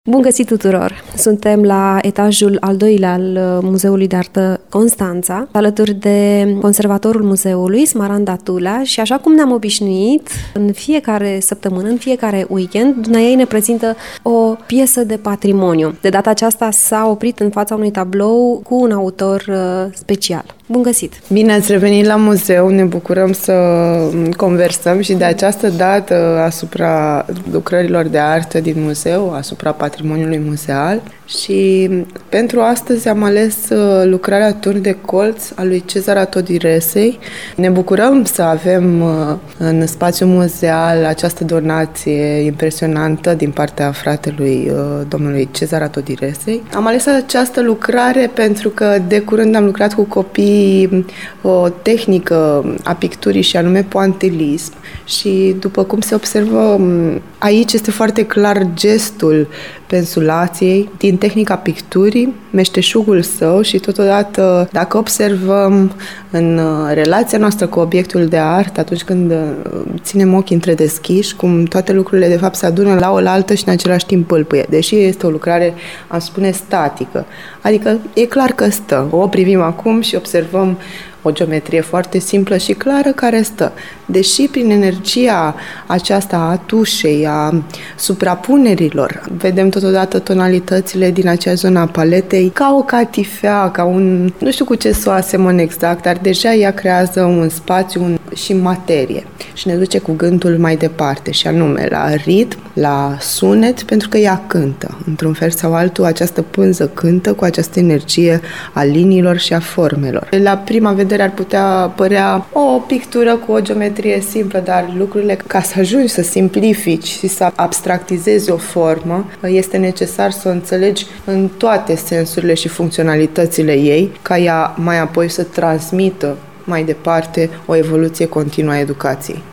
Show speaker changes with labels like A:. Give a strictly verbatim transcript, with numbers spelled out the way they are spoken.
A: Bun găsit tuturor! Suntem la etajul al doilea al Muzeului de Artă Constanța, alături de conservatorul muzeului, Smaranda Tula, și așa cum ne-am obișnuit, în fiecare săptămână, în fiecare weekend, dumneaei ne prezintă o piesă de patrimoniu. De data aceasta s-a oprit în fața unui tablou cu un autor special. Bun găsit!
B: Bine ați revenit la muzeu, ne bucurăm să conversăm și de această dată asupra lucrărilor de artă din muzeu, asupra patrimoniului muzeal. Și pentru astăzi am ales lucrarea Turn de colț a lui Cezara Todiresei. Ne bucurăm să avem în spațiul muzeal această donație impresionantă din partea fratelui domnului Cezara Todiresei. Am ales această lucrare pentru că de curând am lucrat cu copii o tehnică a picturii și anume pointillism și după cum se observă aici este foarte clar gestul pensulației din tehnica picturii, meșteșugul său și totodată dacă observăm în relația noastră cu obiectul de artă, atunci când ținem ochii întredeschiși, cum toate lucrurile de fapt se adună la oaltă și în același timp pâlpâie, deși este o lucrare, am spune, statică. Adică e clar că stă. O privim acum și observăm o geometrie foarte simplă și clară care stă. Deși prin energia aceasta a tușei, a suprapunerilor, vedem totodată tonalitățile din acea zonă a paletei ca o catifea, ca un... nu știu cu ce să o asemăn exact, dar deja ea creează un spațiu un, și materie și ne duce cu gândul mai departe și anume la ritm, la sunet, pentru că ea cântă. Într-un fel sau altul, această pânză cântă cu această energie a liniilor și a formelor. La prima vedere ar putea părea o pictură cu o geometrie simplă, dar lucrurile, ca să ajungi să simplifici și să abstractizezi o formă, este necesar să o înțelegi în toate sensurile și funcționalitățile ei, ca ea mai apoi să transmită mai departe o evoluție continuă a educației.